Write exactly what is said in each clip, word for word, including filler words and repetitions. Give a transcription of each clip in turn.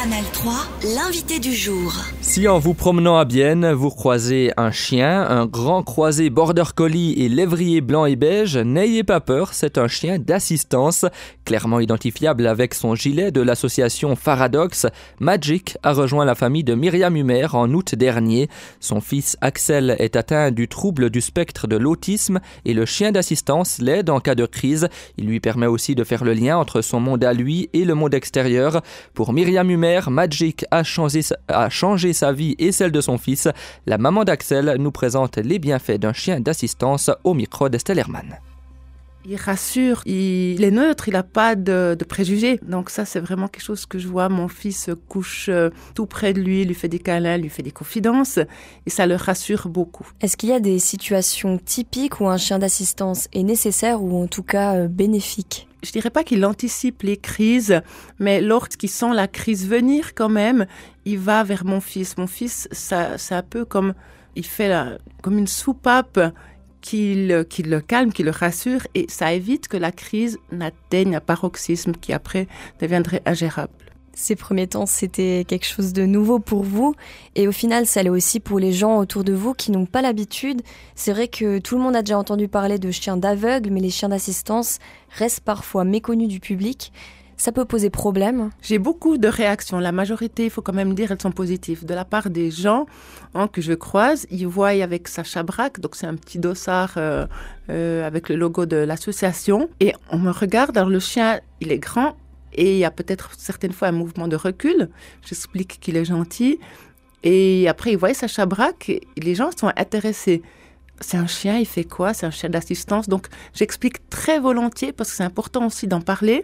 Canal trois, l'invité du jour. Si en vous promenant à Bienne, vous croisez un chien, un grand croisé border collie et lévrier blanc et beige, n'ayez pas peur, c'est un chien d'assistance. Clairement identifiable avec son gilet de l'association Faradox, Magic a rejoint la famille de Myriam Humer en août dernier. Son fils Axel est atteint du trouble du spectre de l'autisme et le chien d'assistance l'aide en cas de crise. Il lui permet aussi de faire le lien entre son monde à lui et le monde extérieur. Pour Myriam Humer, Magic a changé, a changé sa vie et celle de son fils. La maman d'Axel nous présente les bienfaits d'un chien d'assistance au micro d'Estelle Herman. Il rassure, il est neutre, il n'a pas de, de préjugés. Donc ça, c'est vraiment quelque chose que je vois. Mon fils se couche tout près de lui, lui fait des câlins, lui fait des confidences et ça le rassure beaucoup. Est-ce qu'il y a des situations typiques où un chien d'assistance est nécessaire ou en tout cas euh, bénéfique ? Je dirais pas qu'il anticipe les crises, mais lorsqu'il sent la crise venir quand même, il va vers mon fils. Mon fils, ça, c'est un peu comme, il fait la, comme une soupape qui le, qui le calme, qui le rassure, et ça évite que la crise n'atteigne un paroxysme qui après deviendrait ingérable. Ces premiers temps, c'était quelque chose de nouveau pour vous. Et au final, ça l'est aussi pour les gens autour de vous qui n'ont pas l'habitude. C'est vrai que tout le monde a déjà entendu parler de chiens d'aveugles, mais les chiens d'assistance restent parfois méconnus du public. Ça peut poser problème. J'ai beaucoup de réactions. La majorité, il faut quand même dire, elles sont positives. De la part des gens hein, que je croise, ils voient avec Sacha Braque, donc c'est un petit dossard euh, euh, avec le logo de l'association. Et on me regarde, alors le chien, il est grand, et il y a peut-être certaines fois un mouvement de recul. J'explique qu'il est gentil. Et après, ils voient Sacha Braque et les gens sont intéressés. C'est un chien, il fait quoi ? C'est un chien d'assistance. Donc, j'explique très volontiers parce que c'est important aussi d'en parler.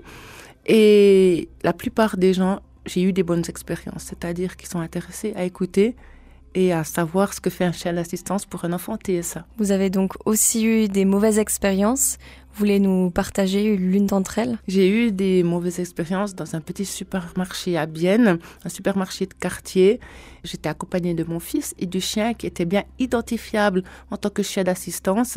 Et la plupart des gens, j'ai eu des bonnes expériences. C'est-à-dire qu'ils sont intéressés à écouter et à savoir ce que fait un chien d'assistance pour un enfant T S A. Vous avez donc aussi eu des mauvaises expériences. Vous voulez nous partager l'une d'entre elles ? J'ai eu des mauvaises expériences dans un petit supermarché à Bienne, un supermarché de quartier. J'étais accompagnée de mon fils et du chien qui était bien identifiable en tant que chien d'assistance.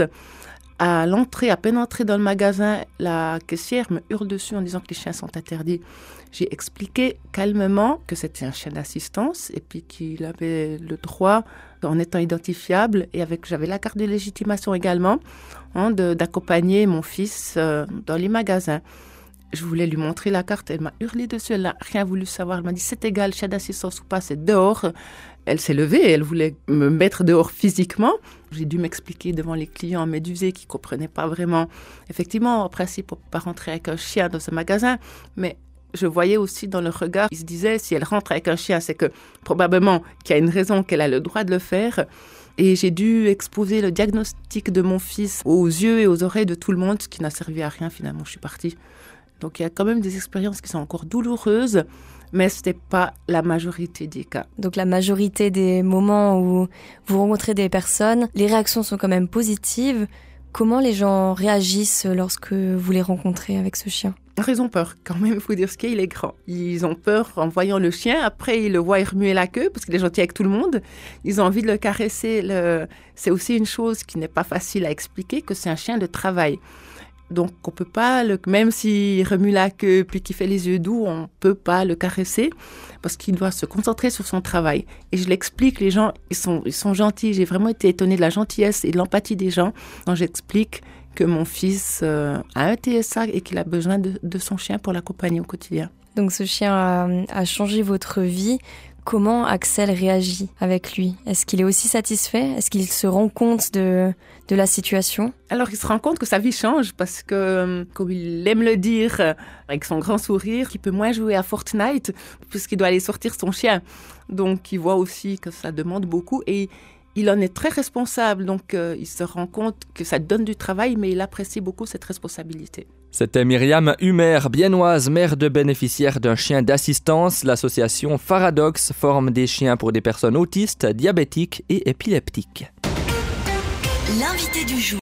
À l'entrée, à peine entrée dans le magasin, la caissière me hurle dessus en disant que les chiens sont interdits. J'ai expliqué calmement que c'était un chien d'assistance et puis qu'il avait le droit, en étant identifiable, et avec j'avais la carte de légitimation également, hein, de, d'accompagner mon fils euh, dans les magasins. Je voulais lui montrer la carte, elle m'a hurlé dessus, elle n'a rien voulu savoir. Elle m'a dit c'est égal, chien d'assistance ou pas, c'est dehors. Elle s'est levée, elle voulait me mettre dehors physiquement. J'ai dû m'expliquer devant les clients médusés qui ne comprenaient pas vraiment. Effectivement, en principe, on ne peut pas rentrer avec un chien dans ce magasin, mais je voyais aussi dans le regard, ils se disaient si elle rentre avec un chien, c'est que probablement qu'il y a une raison qu'elle a le droit de le faire. Et j'ai dû exposer le diagnostic de mon fils aux yeux et aux oreilles de tout le monde, ce qui n'a servi à rien finalement, je suis partie. Donc il y a quand même des expériences qui sont encore douloureuses, mais ce n'est pas la majorité des cas. Donc la majorité des moments où vous rencontrez des personnes, les réactions sont quand même positives. Comment les gens réagissent lorsque vous les rencontrez avec ce chien ? Ils ont peur quand même, il faut dire ce qu'il est, il est grand. Ils ont peur en voyant le chien, après ils le voient remuer la queue parce qu'il est gentil avec tout le monde. Ils ont envie de le caresser. Le... C'est aussi une chose qui n'est pas facile à expliquer, que c'est un chien de travail. Donc, on peut pas, le, même s'il remue la queue puis qu'il fait les yeux doux, on peut pas le caresser parce qu'il doit se concentrer sur son travail. Et je l'explique, les gens, ils sont, ils sont gentils. J'ai vraiment été étonnée de la gentillesse et de l'empathie des gens quand j'explique que mon fils euh, a un T S A et qu'il a besoin de, de son chien pour l'accompagner au quotidien. Donc, ce chien a, a changé votre vie. Comment Axel réagit avec lui ? Est-ce qu'il est aussi satisfait ? Est-ce qu'il se rend compte de, de la situation ? Alors, il se rend compte que sa vie change parce que, comme il aime le dire, avec son grand sourire, qu'il peut moins jouer à Fortnite puisqu'il doit aller sortir son chien. Donc, il voit aussi que ça demande beaucoup et il en est très responsable. Donc, euh, il se rend compte que ça donne du travail, mais il apprécie beaucoup cette responsabilité. C'était Myriam Humer, biennoise, mère de bénéficiaire d'un chien d'assistance. L'association Faradox forme des chiens pour des personnes autistes, diabétiques et épileptiques. L'invité du jour.